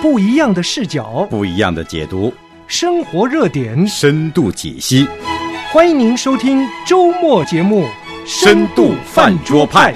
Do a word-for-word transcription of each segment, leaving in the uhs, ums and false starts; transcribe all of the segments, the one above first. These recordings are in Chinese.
不一样的视角， 不一样的解读， 生活热点深度解析。 欢迎您收听周末节目《 深度饭桌派》。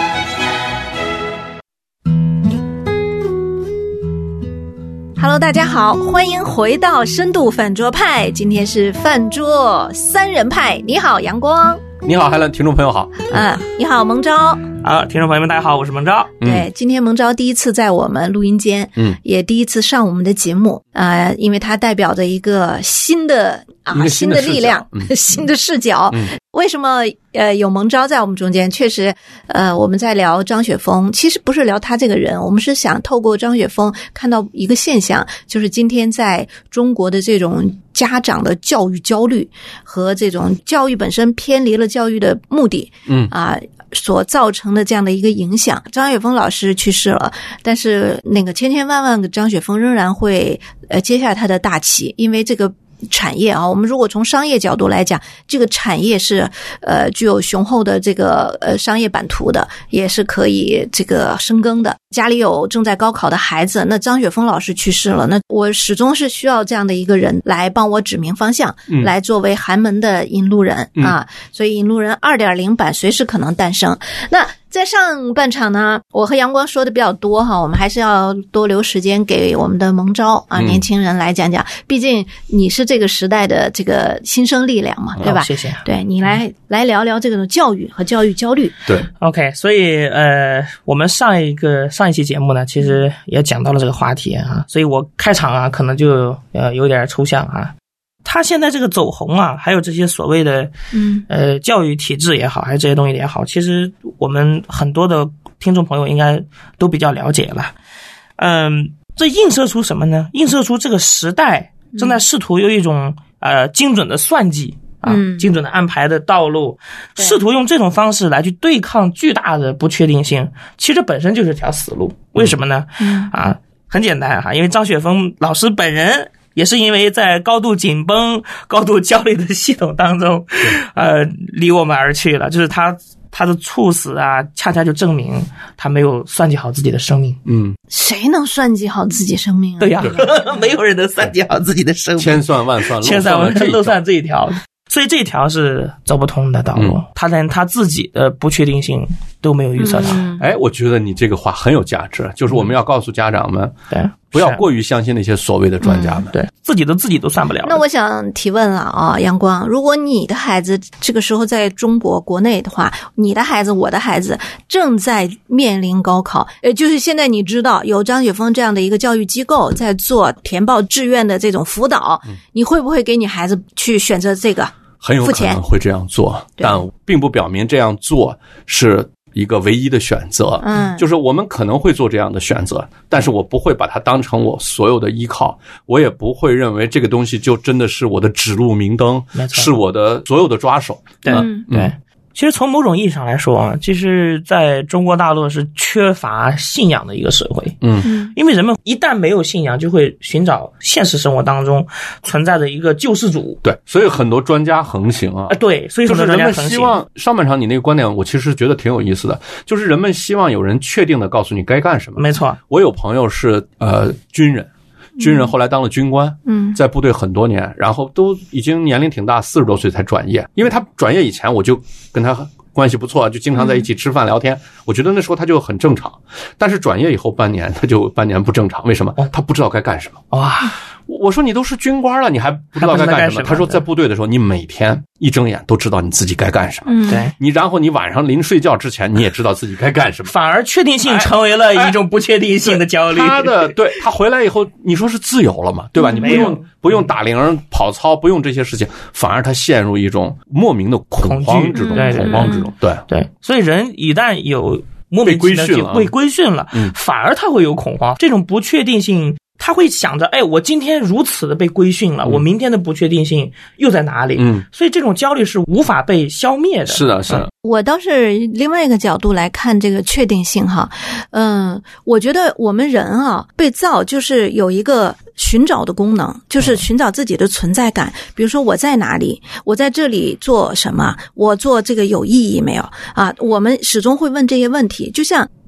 Hello， 大家好，欢迎回到深度饭桌派。今天是饭桌三人派。你好，阳光。 你好，海伦，听众朋友好。 嗯，你好，蒙昭。 好，听众朋友们，大家好，我是蒙昭。 对，嗯、今天蒙昭第一次在我们录音间，嗯，也第一次上我们的节目啊、呃，因为它代表着一个新的啊新的力量、嗯、新的视角。嗯、为什么呃有蒙昭在我们中间？确实，呃，我们在聊张雪峰，其实不是聊他这个人，我们是想透过张雪峰看到一个现象，就是今天在中国的这种家长的教育焦虑和这种教育本身偏离了教育的目的，嗯啊。所造成的这样的一个影响。张雪峰老师去世了，但是那个千千万万个张雪峰仍然会呃接下他的大旗，因为这个产业啊，我们如果从商业角度来讲，这个产业是呃具有雄厚的这个呃商业版图的，也是可以这个深耕的。家里有正在高考的孩子，那张雪峰老师去世了，那我始终是需要这样的一个人来帮我指明方向，嗯、来作为寒门的引路人、嗯、啊。所以引路人 二点零 版随时可能诞生。那在上半场呢，我和阳光说的比较多哈，我们还是要多留时间给我们的蒙昭啊、嗯、年轻人来讲讲，毕竟你是这个时代的这个新生力量嘛，对吧？ 哦、谢谢。 对，你来来聊聊这种教育和教育焦虑。 对 ，OK， 所以呃，我们上一个上一期节目呢，其实也讲到了这个话题啊，所以我开场啊，可能就呃有点抽象啊。他现在这个走红啊，还有这些所谓的嗯呃教育体制也好，还是这些东西也好，其实我们很多的听众朋友应该都比较了解了。嗯，这映射出什么呢？映射出这个时代正在试图用一种呃精准的算计啊，精准的安排的道路，试图用这种方式来去对抗巨大的不确定性，其实本身就是条死路。为什么呢？啊，很简单哈，因为张雪峰老师本人也是因为在高度紧绷、高度焦虑的系统当中，呃，离我们而去了。就是他他的猝死啊，恰恰就证明他没有算计好自己的生命。 嗯， 谁能算计好自己生命啊？ 对呀、啊，没有人能算计好自己的生命。 千算万算， 千算万算，漏算这一条。所以这条是走不通的道路，嗯、他连他自己的不确定性都没有预测到。 嗯、哎，我觉得你这个话很有价值，就是我们要告诉家长们，对、嗯，不要过于相信那些所谓的专家们， 嗯、对自己都自己都算不了。 那我想提问了啊，阳光，如果你的孩子这个时候在中国国内的话，你的孩子、我的孩子正在面临高考，呃，就是现在你知道有张雪峰这样的一个教育机构在做填报志愿的这种辅导，嗯、你会不会给你孩子去选择这个？ 很有可能会这样做，但并不表明这样做是一个唯一的选择。嗯，就是我们可能会做这样的选择，但是我不会把它当成我所有的依靠，我也不会认为这个东西就真的是我的指路明灯，是我的所有的抓手。 对、嗯、对。其实从某种意义上来说啊，其实在中国大陆是缺乏信仰的一个社会。嗯，因为人们一旦没有信仰，就会寻找现实生活当中存在的一个救世主。 对，所以很多专家横行啊。 对，所以就是人们希望上半场你那个观点，我其实觉得挺有意思的，就是人们希望有人确定的告诉你该干什么。 没错， 我有朋友是呃军人。军人后来当了军官，嗯，在部队很多年，然后都已经年龄挺大，四十多岁才转业。因为他转业以前，我就跟他关系不错，就经常在一起吃饭聊天。我觉得那时候他就很正常，但是转业以后半年，他就半年不正常。为什么？他不知道该干什么。哇！我说你都是军官了，你还不知道该干什么？他说在部队的时候，你每天一睁眼都知道你自己该干什么。嗯，对。你然后你晚上临睡觉之前，你也知道自己该干什么。 反而确定性成为了一种不确定性的焦虑。 他的对他回来以后，你说是自由了嘛？对吧？你不用不用打铃、跑操，不用这些事情，反而他陷入一种莫名的恐慌之中，恐慌之中。对对，所以人一旦有莫名其妙的被规训了，嗯，反而他会有恐慌，这种不确定性。他会想着，哎，我今天如此的被规训了，嗯、我明天的不确定性又在哪里？嗯，所以这种焦虑是无法被消灭的。 是的，是的。 我倒是另外一个角度来看这个确定性哈，嗯，我觉得我们人啊被造就是有一个寻找的功能，就是寻找自己的存在感。比如说我在哪里，我在这里做什么，我做这个有意义没有啊？我们始终会问这些问题，就像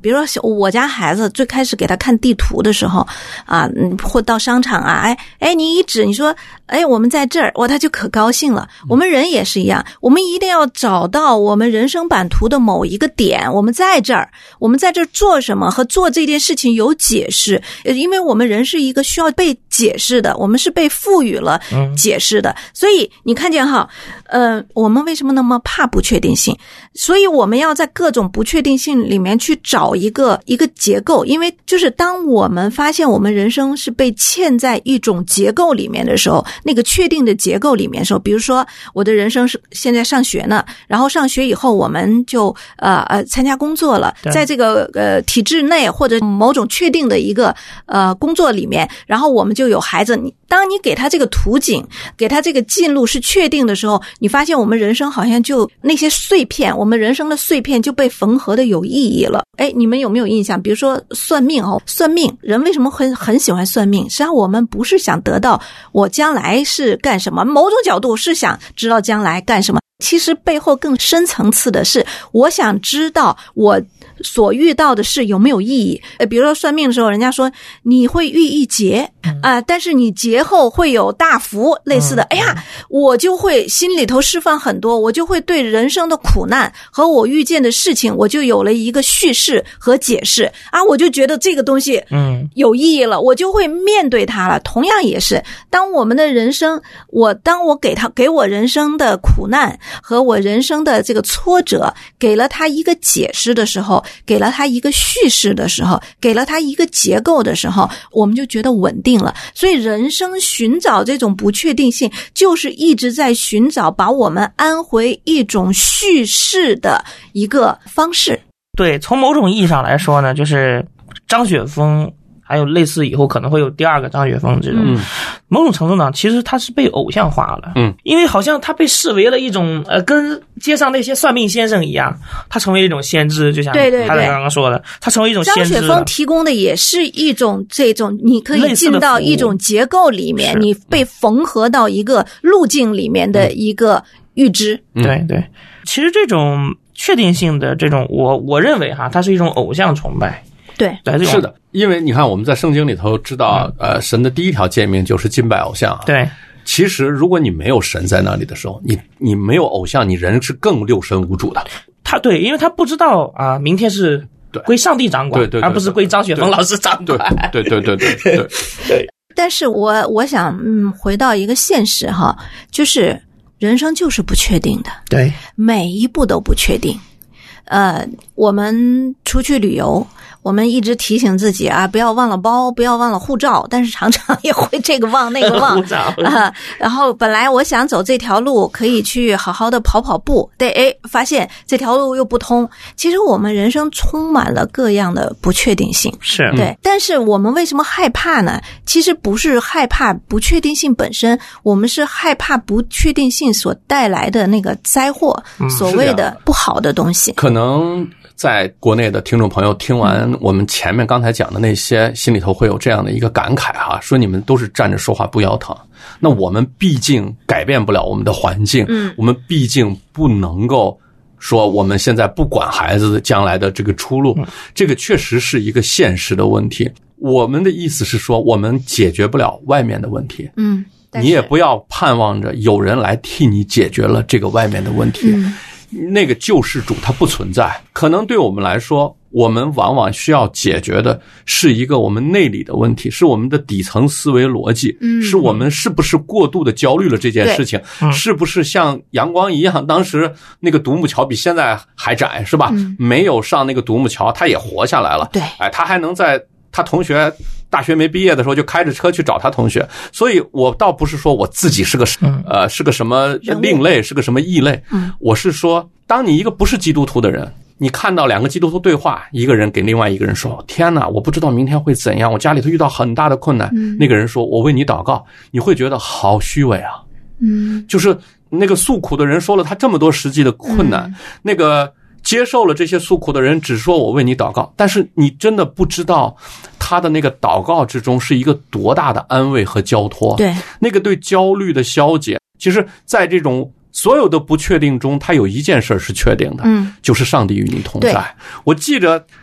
比如说我家孩子最开始给他看地图的时候啊，嗯，或到商场啊，哎哎，你一指，你说，哎，我们在这儿，哇，他就可高兴了。我们人也是一样，我们一定要找到我们人生版图的某一个点，我们在这儿，我们在这儿做什么和做这件事情有解释，因为我们人是一个需要被解释的，我们是被赋予了解释的，嗯、所以你看见哈，呃，我们为什么那么怕不确定性？所以我们要在各种不确定性里面去找一个一个结构，因为就是当我们发现我们人生是被嵌在一种结构里面的时候，那个确定的结构里面的时候，比如说我的人生是现在上学呢，然后上学以后我们就呃呃参加工作了，在这个呃体制内或者某种确定的一个呃工作里面，然后我们就有孩子，你当你给他这个图景，给他这个进路是确定的时候，你发现我们人生好像就那些碎片，我们人生的碎片就被缝合的有意义了。哎，你们有没有印象？比如说算命哦，算命人为什么很很喜欢算命？实际上我们不是想得到我将来是干什么，某种角度是想知道将来干什么。其实背后更深层次的是，我想知道我所遇到的事有没有意义。呃，比如说算命的时候，人家说你会遇一劫啊、呃，但是你劫后会有大福，类似的。哎呀，我就会心里头释放很多，我就会对人生的苦难和我遇见的事情，我就有了一个叙事和解释啊，我就觉得这个东西嗯有意义了，我就会面对它了。同样也是，当我们的人生，我当我给他给我人生的苦难和我人生的这个挫折给了他一个解释的时候，给了他一个叙事的时候，给了他一个结构的时候，我们就觉得稳定了。所以人生寻找这种不确定性，就是一直在寻找把我们安回一种叙事的一个方式。 对，从某种意义上来说呢，就是张雪峰还有类似以后可能会有第二个张雪峰这种、嗯、某种程度上其实他是被偶像化了，嗯，因为好像他被视为了一种呃，跟街上那些算命先生一样，他成为一种先知，就像他刚刚说的，对对对，他成为一种先知。 张雪峰提供的也是一种这种你可以进到一种结构里面，你被缝合到一个路径里面的一个预知、 嗯、对对，其实这种确定性的这种我我认为哈，它是一种偶像崇拜。 对， 是的，因为你看我们在圣经里头知道，呃，神的第一条诫命就是敬拜偶像。 对， 其实如果你没有神在那里的时候，你你没有偶像，你人是更六神无主的。 他对，因为他不知道啊，明天是归上帝掌管， 对对对， 而不是归张雪峰老师掌管。 对对对对对对对。 但是我我想，嗯，回到一个现实哈，就是人生就是不确定的， 对， 每一步都不确定。呃，我们出去旅游，我们一直提醒自己啊，不要忘了包，不要忘了护照，但是常常也会这个忘那个忘啊、呃。然后本来我想走这条路，可以去好好的跑跑步，对，哎，发现这条路又不通。其实我们人生充满了各样的不确定性， 是对。嗯、但是我们为什么害怕呢？其实不是害怕不确定性本身，我们是害怕不确定性所带来的那个灾祸，嗯、所谓的不好的东西。 可能在国内的听众朋友听完我们前面刚才讲的那些，心里头会有这样的一个感慨哈，说你们都是站着说话不腰疼。那我们毕竟改变不了我们的环境，嗯，我们毕竟不能够说我们现在不管孩子将来的这个出路，这个确实是一个现实的问题。我们的意思是说，我们解决不了外面的问题， 嗯， 你也不要盼望着有人来替你解决了这个外面的问题。嗯，那个救世主他不存在，可能对我们来说，我们往往需要解决的是一个我们内里的问题，是我们的底层思维逻辑，嗯，是我们是不是过度的焦虑了这件事情，是不是像阳光一样，当时那个独木桥比现在还窄，是吧？嗯，没有上那个独木桥，他也活下来了， 对， 哎，他还能在他同学大学没毕业的时候就开着车去找他同学，所以我倒不是说我自己是个呃是个什么另类，是个什么异类，我是说，当你一个不是基督徒的人，你看到两个基督徒对话，一个人给另外一个人说：“天哪，我不知道明天会怎样，我家里头遇到很大的困难。”那个人说：“我为你祷告。”你会觉得好虚伪啊，嗯，就是那个诉苦的人说了他这么多实际的困难，那个接受了这些诉苦的人只说我为你祷告，但是你真的不知道他的那个祷告之中是一个多大的安慰和交托。 对， 那个对焦虑的消解，其实在这种所有的不确定中，他有一件事是确定的，嗯，就是上帝与你同在。我记着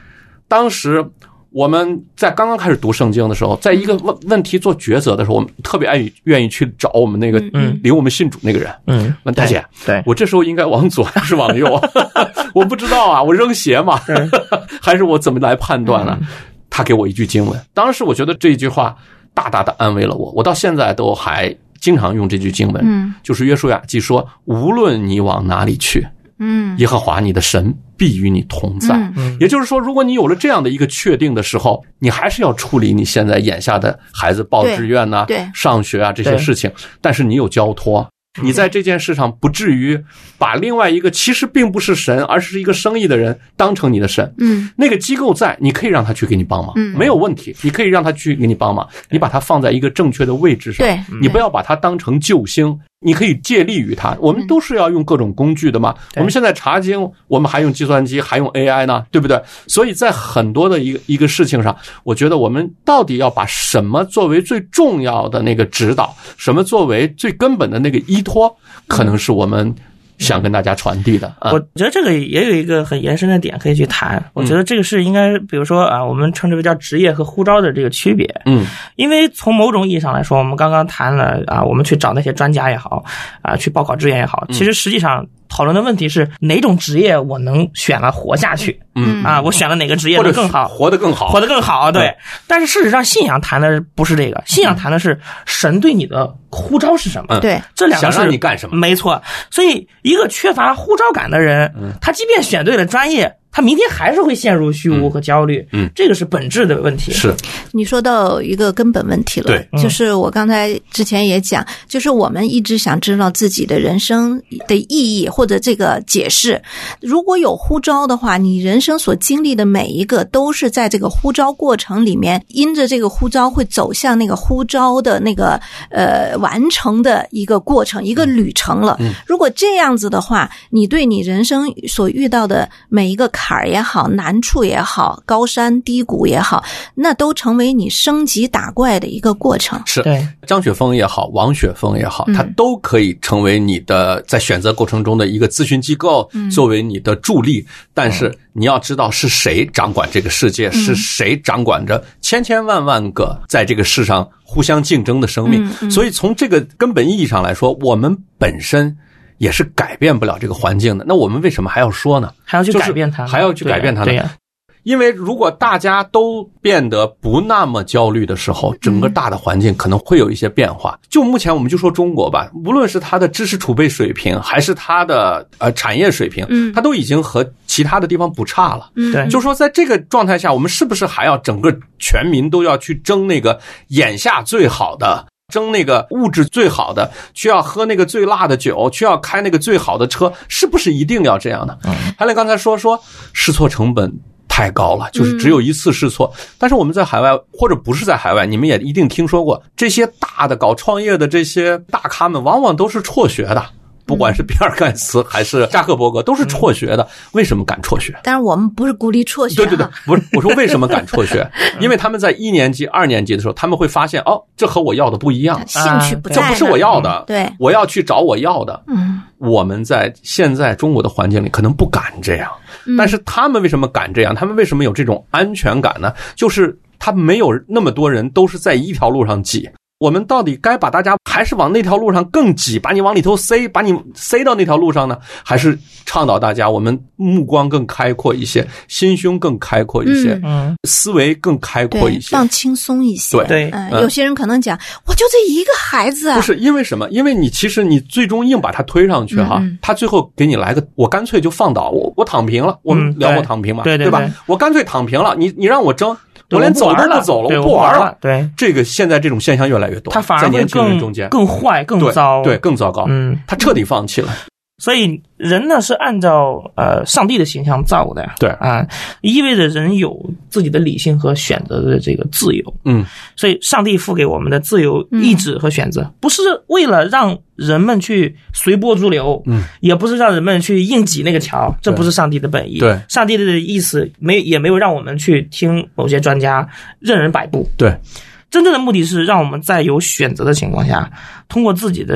当时我们在刚刚开始读圣经的时候，在一个问问题做抉择的时候，我们特别爱愿意去找我们那个领我们信主那个人，嗯，问大姐， 对， 我这时候应该往左还是往右？我不知道啊，我扔鞋嘛，还是我怎么来判断呢？他给我一句经文，当时我觉得这一句话大大的安慰了我，我到现在都还经常用这句经文，嗯，就是约书亚记说，无论你往哪里去，嗯，耶和华你的神必与你同在。嗯，也就是说，如果你有了这样的一个确定的时候，你还是要处理你现在眼下的孩子报志愿呐、啊、上学啊这些事情，但是你有交托。你在这件事上不至于把另外一个其实并不是神，而是一个生意的人当成你的神。嗯，那个机构在，你可以让他去给你帮忙，嗯，没有问题，你可以让他去给你帮忙，你把他放在一个正确的位置上，对，你不要把他当成救星。你可以借力于他，我们都是要用各种工具的嘛。我们现在查经，我们还用计算机，还用 A I 呢，对不对？所以在很多的一个一个事情上，我觉得我们到底要把什么作为最重要的那个指导，什么作为最根本的那个依托，可能是我们想跟大家传递的。 我觉得这个也有一个很延伸的点可以去谈。我觉得这个是应该，比如说啊，我们称之为叫职业和呼召的这个区别。嗯，因为从某种意义上来说，我们刚刚谈了啊，我们去找那些专家也好，啊，去报考志愿也好，其实实际上讨论的问题是哪种职业我能选了活下去。嗯啊，我选了哪个职业能更好， 活得更好， 活得更好。对，但是事实上，信仰谈的不是这个，信仰谈的是神对你的呼召是什么。 对， 这两个是想让你干什么？ 没错。所以，一个缺乏呼召感的人，他即便选对了专业，他明天还是会陷入虚无和焦虑。嗯，这个是本质的问题。 是， 你说到一个根本问题了。 对， 就是我刚才之前也讲，就是我们一直想知道自己的人生的意义或者这个解释。如果有呼召的话，你人生所经历的每一个都是在这个呼召过程里面，因着这个呼召会走向那个呼召的那个呃完成的一个过程，一个旅程了。嗯，如果这样子的话，你对你人生所遇到的每一个坎儿也好，难处也好，高山低谷也好，那都成为你升级打怪的一个过程。 是，对，张雪峰也好，王雪峰也好，他都可以成为你的在选择过程中的一个咨询机构，嗯，作为你的助力。但是你要知道是谁掌管这个世界，嗯，是谁掌管着千千万万个在这个世上互相竞争的生命。嗯嗯，所以从这个根本意义上来说，我们本身也是改变不了这个环境的，那我们为什么还要说呢？ 还要去改变它， 就是，还要去改变它呢？ 对呀， 因为如果大家都变得不那么焦虑的时候，整个大的环境可能会有一些变化。嗯，就目前我们就说中国吧，无论是它的知识储备水平，还是它的呃产业水平，嗯，它都已经和其他的地方不差了。嗯，对，就说在这个状态下，我们是不是还要整个全民都要去争那个眼下最好的？争那个物质最好的，需要喝那个最辣的酒，需要开那个最好的车，是不是一定要这样的？嗯，还有刚才说说试错成本太高了，就是只有一次试错。嗯，但是我们在海外或者不是在海外，你们也一定听说过，这些大的搞创业的这些大咖们，往往都是辍学的。不管是比尔盖茨还是扎克伯格，都是辍学的。为什么敢辍学？ 但是我们不是鼓励辍学。 对对对，不是，我说为什么敢辍学？因为他们在一年级、二年级的时候，他们会发现，哦，这和我要的不一样， 兴趣不在， 这不是我要的。 对， 我要去找我要的。嗯，我们在现在中国的环境里可能不敢这样，但是他们为什么敢这样？他们为什么有这种安全感呢？就是他没有那么多人都是在一条路上挤。我们到底该把大家还是往那条路上更挤，把你往里头塞，把你塞到那条路上呢？还是倡导大家我们目光更开阔一些，心胸更开阔一些，嗯，思维更开阔一些， 放轻松一些。 对对， 嗯，有些人可能讲，我就这一个孩子啊， 不是因为什么？因为你其实你最终硬把他推上去哈，嗯，他最后给你来个，我干脆就放倒我，我躺平了。我们聊过躺平嘛， 对对对吧？我干脆躺平了，你你让我争。我连走都不走了，我不玩了。 对， 这个现在这种现象越来越多， 他反而会更更坏、更糟， 对，更糟糕。嗯，他彻底放弃了。 所以人呢是按照呃上帝的形象造的， 对啊，意味着人有自己的理性和选择的这个自由。嗯，所以上帝赋给我们的自由意志和选择，不是为了让人们去随波逐流，嗯，也不是让人们去硬挤那个桥，这不是上帝的本意。 对， 上帝的意思没也没有让我们去听某些专家任人摆布。 对， 真正的目的是让我们在有选择的情况下，通过自己的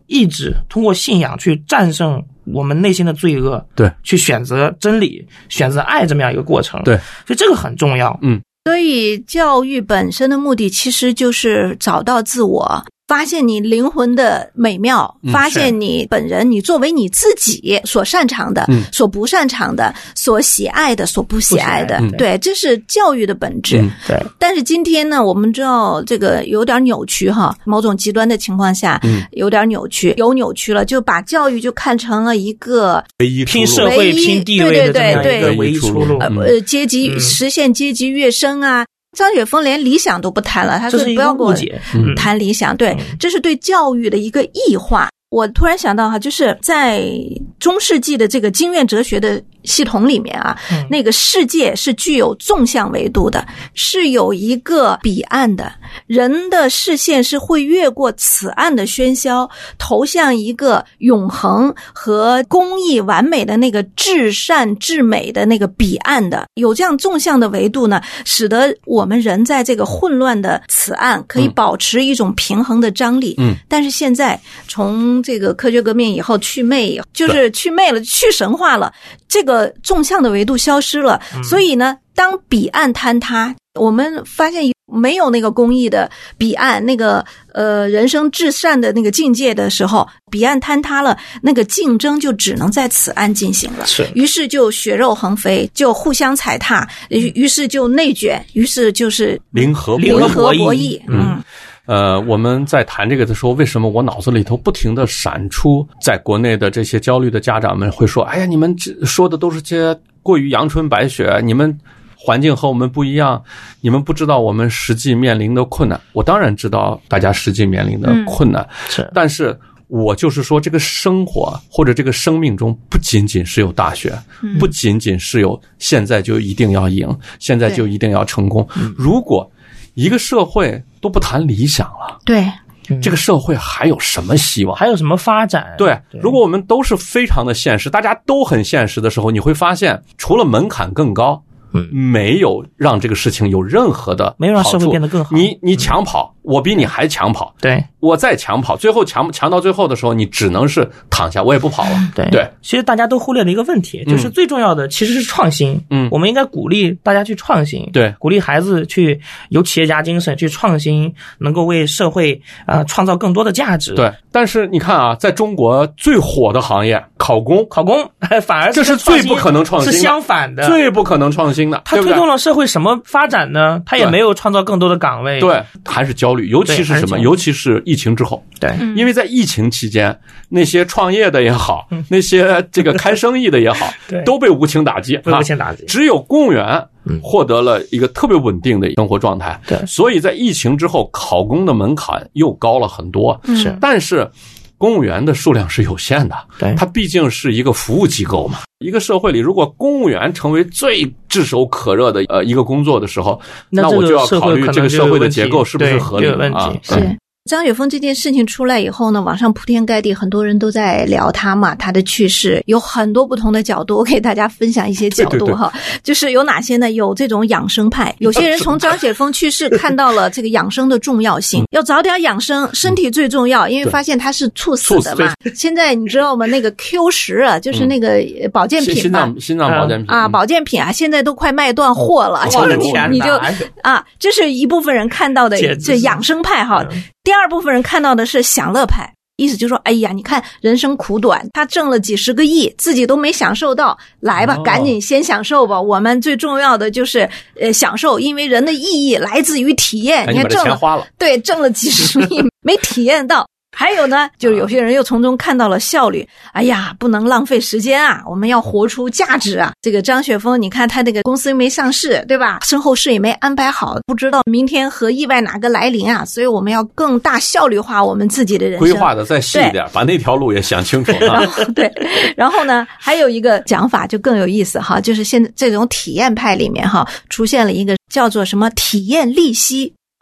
意志，通过信仰去战胜我们内心的罪恶， 对， 去选择真理，选择爱这么样一个过程。 对， 所以这个很重要。 嗯， 所以教育本身的目的其实就是找到自我，发现你灵魂的美妙，发现你本人，你作为你自己所擅长的、嗯、所不擅长的，所喜爱的，所不喜爱的， 嗯、 对，这是教育的本质、 嗯、对。 但是今天呢，我们知道这个有点扭曲哈，某种极端的情况下、嗯、有点扭曲，有扭曲了，就把教育就看成了一个唯一拼社会拼地位的这么一个唯一出路， 呃，阶级、嗯、实现阶级跃升啊。张雪峰连理想都不谈了，他说不要跟我谈理想，对，这是对教育的一个异化。我突然想到哈，就是在中世纪的这个经验哲学的系统里面啊、嗯，那个世界是具有纵向维度的，是有一个彼岸的，人的视线是会越过此岸的喧嚣，投向一个永恒和公义完美的那个至善至美的那个彼岸的。有这样纵向的维度呢，使得我们人在这个混乱的此岸可以保持一种平衡的张力。嗯，但是现在从这个科学革命以后去魅，就是去魅了，去神化了，这个纵向的维度消失了，所以呢，当彼岸坍塌，我们发现没有那个公义的彼岸，那个呃人生至善的那个境界的时候，彼岸坍塌了，那个竞争就只能在此岸进行了。 是， 于是就血肉横飞，就互相踩踏，于是就内卷，于是就是零和零和博弈。嗯。 呃，我们在谈这个的时候，为什么我脑子里头不停地闪出，在国内的这些焦虑的家长们会说，哎呀，你们说的都是些过于阳春白雪，你们环境和我们不一样，你们不知道我们实际面临的困难。我当然知道大家实际面临的困难， 嗯、是， 但是我就是说，这个生活或者这个生命中不仅仅是有大学、嗯、不仅仅是有现在就一定要赢，现在就一定要成功。如果一个社会都不谈理想了， 对， 这个社会还有什么希望？ 还有什么发展？ 对，如果我们都是非常的现实，大家都很现实的时候，你会发现，除了门槛更高，嗯，没有让这个事情有任何的好处， 没有让社会变得更好。 你你抢跑，嗯、我比你还抢跑， 对， 我再抢跑，最后抢抢到最后的时候，你只能是躺下，我也不跑了。 对对， 其实大家都忽略了一个问题，就是最重要的其实是创新。嗯，我们应该鼓励大家去创新， 对， 鼓励孩子去有企业家精神，去创新，能够为社会啊、呃、创造更多的价值。 对，但是你看啊，在中国最火的行业考公， 考公反而是这是最不可能创新的， 是相反的， 最不可能创新的。 它推动了社会什么发展呢？它也没有创造更多的岗位。 对，还是焦虑，尤其是什么？尤其是疫情之后。 对， 因为在疫情期间，那些创业的也好，嗯、那些这个开生意的也好，都被无情打击， 被无情打击。 只有公务员获得了一个特别稳定的生活状态。 对， 所以在疫情之后，考公的门槛又高了很多。 是， 但是公务员的数量是有限的， 对， 它毕竟是一个服务机构嘛。一个社会里，如果公务员成为最炙手可热的呃一个工作的时候，那我就要考虑这个社会的结构是不是合理啊？ 是。张雪峰这件事情出来以后呢，网上铺天盖地，很多人都在聊他嘛，他的去世有很多不同的角度，我给大家分享一些角度哈。对对对，就是有哪些呢？有这种养生派，有些人从张雪峰去世看到了这个养生的重要性，要早点养生，身体最重要，因为发现他是猝死的嘛。现在你知道吗？那个 Q 十啊，就是那个保健品心脏心脏保健品啊，保健品啊，现在都快卖断货了， 我的天， 你就啊，这是一部分人看到的这养生派哈。第二部分人看到的是享乐派，意思就是说，哎呀，你看人生苦短，他挣了几十个亿，自己都没享受到，来吧，赶紧先享受吧。我们最重要的就是呃享受，因为人的意义来自于体验。 哎、 你看挣了， 了对，挣了几十亿没体验到。还有呢，就是有些人又从中看到了效率。哎呀，不能浪费时间啊，我们要活出价值啊。这个张雪峰，你看他这个公司没上市，对吧？身后事也没安排好，不知道明天和意外哪个来临啊。所以我们要更大效率化我们自己的人生， 规划的再细一点，把那条路也想清楚啊。 对，然后呢，还有一个讲法就更有意思哈，就是现在这种体验派里面哈，出现了一个叫做什么体验利息。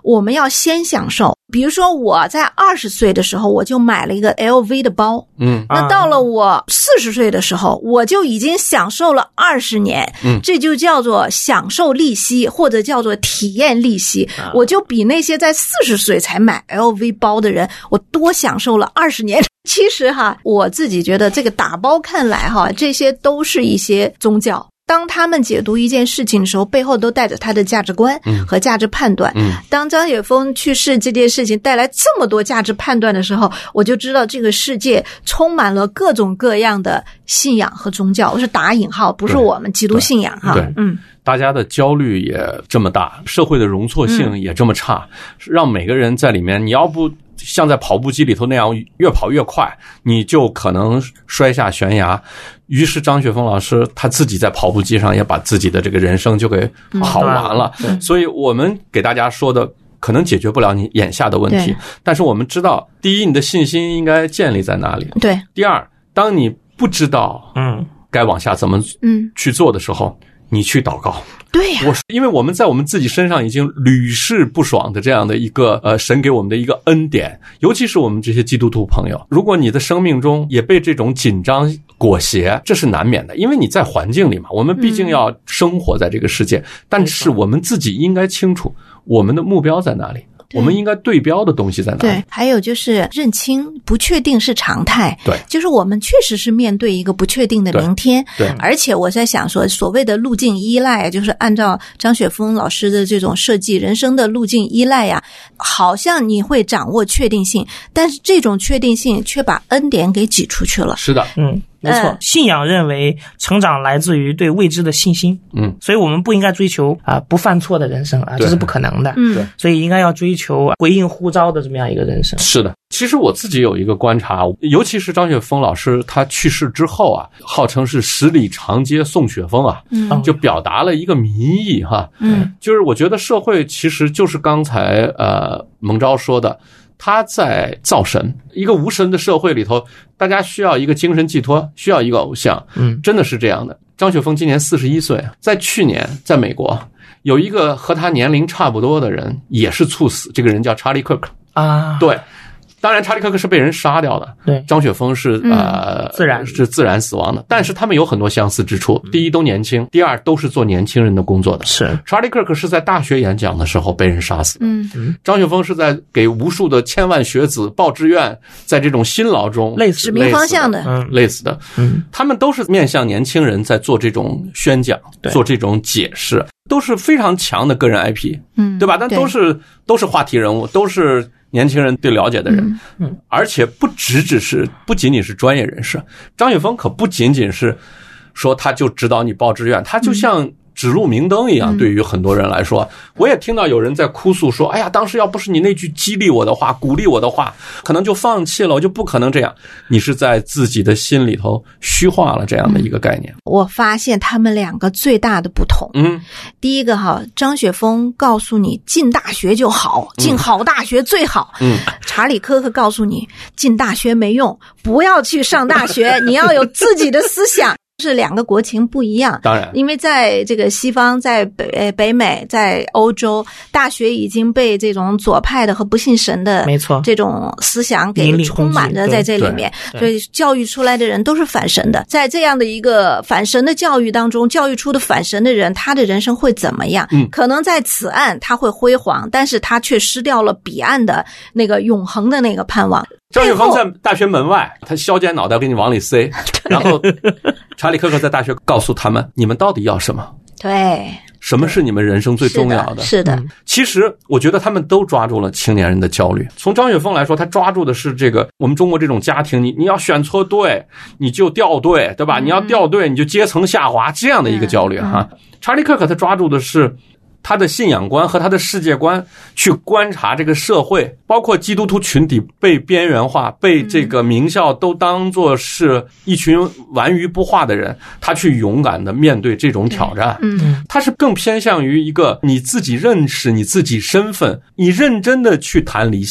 我们要先享受。比如说我在二十岁的时候，我就买了一个 L V 的包， 嗯， 那到了我四十岁的时候，我就已经享受了二十年， 嗯， 这就叫做享受利息，或者叫做体验利息。我就比那些在四十岁才买 L V 包的人，我多享受了二十年。其实哈，我自己觉得这个打包看来哈，这些都是一些宗教。当他们解读一件事情的时候，背后都带着他的价值观和价值判断。 嗯， 当张雪峰去世这件事情带来这么多价值判断的时候，我就知道这个世界充满了各种各样的信仰和宗教。我是打引号，不是我们基督信仰哈。 对， 嗯， 大家的焦虑也这么大，社会的容错性也这么差，嗯，让每个人在里面，你要不像在跑步机里头那样越跑越快，你就可能摔下悬崖。于是张雪峰老师他自己在跑步机上也把自己的这个人生就给跑完了。 嗯， 所以我们给大家说的可能解决不了你眼下的问题，但是我们知道，第一，你的信心应该建立在哪里？ 对。 第二，当你不知道嗯该往下怎么嗯去做的时候，你去祷告。 对呀， 我因为我们在我们自己身上已经屡试不爽的这样的一个呃神给我们的一个恩典，尤其是我们这些基督徒朋友，如果你的生命中也被这种紧张裹挟，这是难免的，因为你在环境里嘛，我们毕竟要生活在这个世界，嗯，但是我们自己应该清楚我们的目标在哪里。我们应该对标的东西在哪里？ 对，还有就是认清不确定是常态。 对， 就是我们确实是面对一个不确定的明天。 对，对， 而且我在想说，所谓的路径依赖，就是按照张雪峰老师的这种设计，人生的路径依赖呀，好像你会掌握确定性，但是这种确定性却把恩典给挤出去了。 是的， 嗯。没错， 嗯， 信仰认为成长来自于对未知的信心， 嗯， 所以我们不应该追求啊不犯错的人生啊，这是不可能的， 嗯， 所以应该要追求回应呼召的这么样一个人生。 是的，其实我自己有一个观察，尤其是张雪峰老师他去世之后啊，号称是十里长街送雪峰啊， 嗯， 就表达了一个民意哈， 嗯， 就是我觉得社会其实就是刚才呃蒙昭说的。他在造神，一个无神的社会里头，大家需要一个精神寄托，需要一个偶像， 嗯， 真的是这样的。张雪峰今年四十一岁，在去年在美国有一个和他年龄差不多的人也是猝死，这个人叫查理·克克啊， 对。当然，查理·克克是被人杀掉的。 对， 张雪峰是、嗯、呃自然是自然死亡的。但是他们有很多相似之处：第一，都年轻；第二，都是做年轻人的工作的。 是， 查理·克克是在大学演讲的时候被人杀死的。 嗯， 张雪峰是在给无数的千万学子报志愿，在这种辛劳中累死指明方向的， 嗯， 累死的。 嗯， 他们都是面向年轻人在做这种宣讲，做这种解释，都是非常强的个人 I P， 嗯， 对吧？但都是都是话题人物，都是年轻人对了解的人， 嗯， 而且不只只是不仅仅是专业人士，张雪峰可不仅仅是说他就指导你报志愿，他就像指路明灯一样，对于很多人来说，我也听到有人在哭诉说，哎呀，当时要不是你那句激励我的话，鼓励我的话，可能就放弃了，我就不可能这样。你是在自己的心里头虚化了这样的一个概念。 我发现他们两个最大的不同， 嗯， 第一个哈，张雪峰告诉你进大学就好，进好大学最好。 嗯， 查理·科克告诉你进大学没用，不要去上大学，你要有自己的思想。是两个国情不一样， 当然， 因为在这个西方，在北北美，在欧洲，大学已经被这种左派的和不信神的， 没错， 这种思想给充满着在这里面，所以教育出来的人都是反神的。在这样的一个反神的教育当中，教育出的反神的人，他的人生会怎么样？ 嗯， 可能在此岸他会辉煌，但是他却失掉了彼岸的那个永恒的那个盼望。 张雪峰在大学门外，他削尖脑袋给你往里塞，然后查理·科克在大学告诉他们，你们到底要什么？ 对， 什么是你们人生最重要的？ 是的，是的。 其实我觉得他们都抓住了青年人的焦虑。从张雪峰来说，他抓住的是这个我们中国这种家庭，你你要选错队，你就掉队，对吧？你要掉队，你就阶层下滑，这样的一个焦虑哈。查理·克克他抓住的是他的信仰观和他的世界观，去观察这个社会，包括基督徒群体被边缘化，被这个名校都当作是一群顽愚不化的人，他去勇敢的面对这种挑战。 嗯， 他是更偏向于一个你自己认识你自己身份，你认真的去谈理想，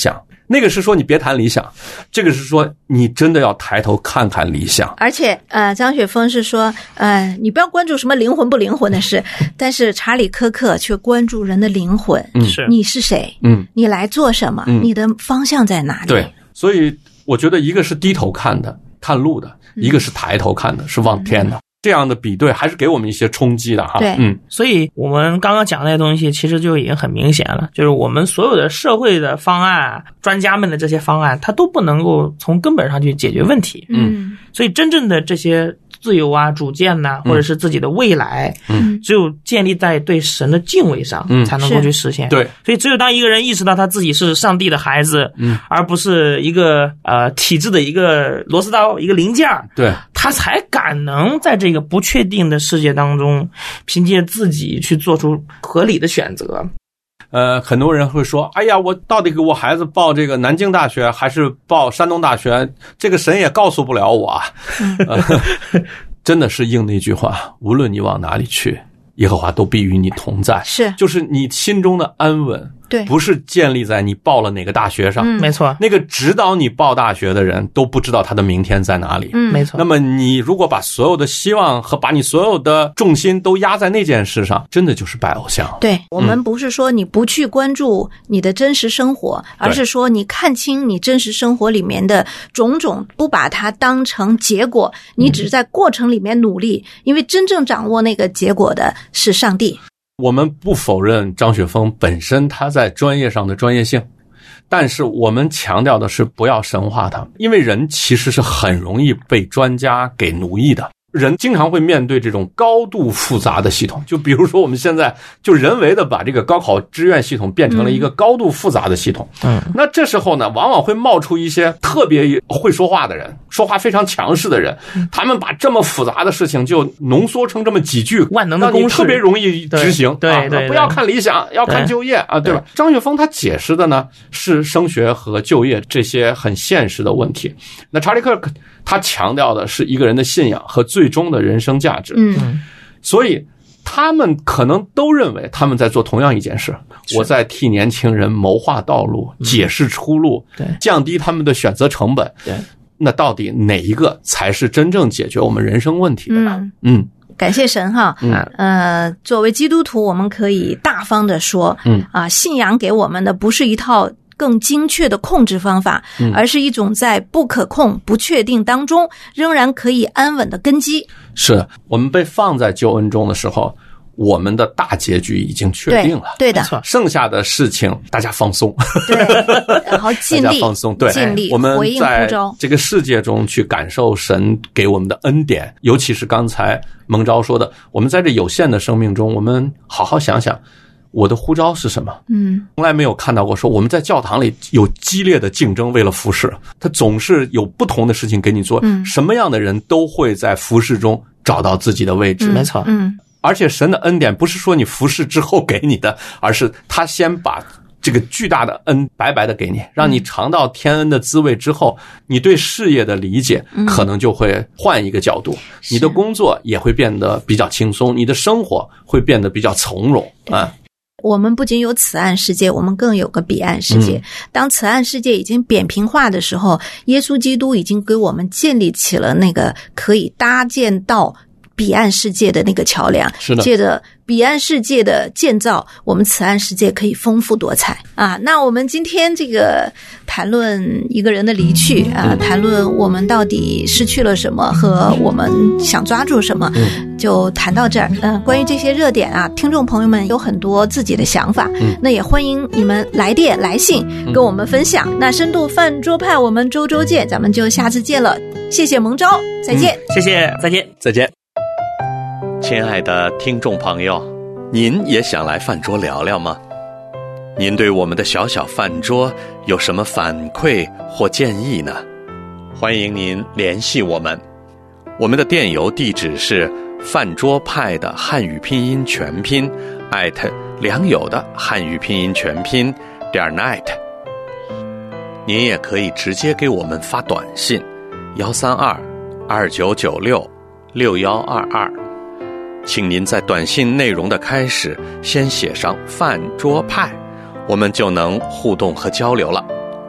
那个是说你别谈理想，这个是说你真的要抬头看看理想。 而且呃，张雪峰是说呃，你不要关注什么灵魂不灵魂的事，但是查理柯克却关注人的灵魂。 嗯， 是你是谁？ 嗯， 你来做什么？ 嗯， 你的方向在哪里？ 对，所以我觉得一个是低头看的，看路的，一个是抬头看的，是望天的。这样的比对还是给我们一些冲击的哈。 对， 嗯， 所以我们刚刚讲那些东西其实就已经很明显了，就是我们所有的社会的方案，专家们的这些方案，它都不能够从根本上去解决问题。 嗯， 所以真正的这些自由啊、主见呐、啊，或者是自己的未来， 嗯， 只有建立在对神的敬畏上， 嗯， 才能够去实现。 对， 所以只有当一个人意识到他自己是上帝的孩子， 嗯， 而不是一个呃体制的一个螺丝刀、一个零件， 对， 他才敢能在这个不确定的世界当中，凭借自己去做出合理的选择。 呃，很多人会说，哎呀，我到底给我孩子报这个南京大学还是报山东大学？这个神也告诉不了我啊。呃、真的是应那句话，无论你往哪里去，耶和华都必与你同在。 是， 就是你心中的安稳， 对， 不是建立在你报了哪个大学上。 嗯，没错。 那个指导你报大学的人都不知道他的明天在哪里。 嗯， 没错。 那么你如果把所有的希望和把你所有的重心都压在那件事上，真的就是拜偶像。 对，我们不是说你不去关注你的真实生活，而是说你看清你真实生活里面的种种，不把它当成结果，你只是在过程里面努力，因为真正掌握那个结果的是上帝。 我们不否认张雪峰本身他在专业上的专业性，但是我们强调的是不要神化他，因为人其实是很容易被专家给奴役的。人经常会面对这种高度复杂的系统，就比如说我们现在就人为的把这个高考志愿系统变成了一个高度复杂的系统。嗯，那这时候呢，往往会冒出一些特别会说话的人，说话非常强势的人，他们把这么复杂的事情就浓缩成这么几句万能的公式， 让你特别容易执行。 对对 对, 对， 不要看理想，要看就业啊，对吧？张雪峰他解释的呢是升学和就业这些很现实的问题，那查理克他强调的是一个人的信仰和最终的人生价值。 嗯， 所以他们可能都认为他们在做同样一件事，我在替年轻人谋划道路，解释出路， 对， 降低他们的选择成本。 对， 那到底哪一个才是真正解决我们人生问题的呢？ 嗯嗯， 感谢神哈。 嗯， 呃，作为基督徒，我们可以大方的说， 嗯啊，信仰给我们的不是一套更精确的控制方法， 嗯， 而是一种在不可控、不确定当中仍然可以安稳的根基。 是我们被放在救恩中的时候，我们的大结局已经确定了。 对，对的， 剩下的事情大家放松， 对，然后尽力大家放松，对， 尽力我们回应呼召， 这个世界中去感受神给我们的恩典，尤其是刚才蒙昭说的，我们在这有限的生命中，我们好好想想。我的呼召是什么？ 嗯， 从来没有看到过说我们在教堂里有激烈的竞争，为了服侍，他总是有不同的事情给你做。 嗯， 什么样的人都会在服侍中找到自己的位置。 没错， 嗯， 而且神的恩典不是说你服侍之后给你的，而是他先把这个巨大的恩白白的给你，让你尝到天恩的滋味之后，你对事业的理解可能就会换一个角度，你的工作也会变得比较轻松，你的生活会变得比较从容啊。 我们不仅有此岸世界，我们更有个彼岸世界。当此岸世界已经扁平化的时候，耶稣基督已经给我们建立起了那个可以搭建到彼岸世界的那个桥梁。 是的， 借着彼岸世界的建造，我们此岸世界可以丰富多彩啊！那我们今天这个谈论一个人的离去啊，谈论我们到底失去了什么和我们想抓住什么，就谈到这儿。嗯、呃，关于这些热点啊，听众朋友们有很多自己的想法，嗯，那也欢迎你们来电来信跟我们分享。嗯、那深度饭桌派，我们周周见，咱们就下次见了。谢谢蒙昭，再见。 嗯、谢谢，再见， 再见。亲爱的听众朋友，您也想来饭桌聊聊吗？您对我们的小小饭桌有什么反馈或建议呢？欢迎您联系我们，我们的电邮地址是饭桌派的汉语拼音全拼 at 良友的汉语拼音全拼点 net。您也可以直接给我们发短信幺三二二九九六六幺二二。请您在短信内容的开始先写上饭桌派，我们就能互动和交流了。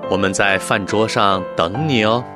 我们在饭桌上等你哦。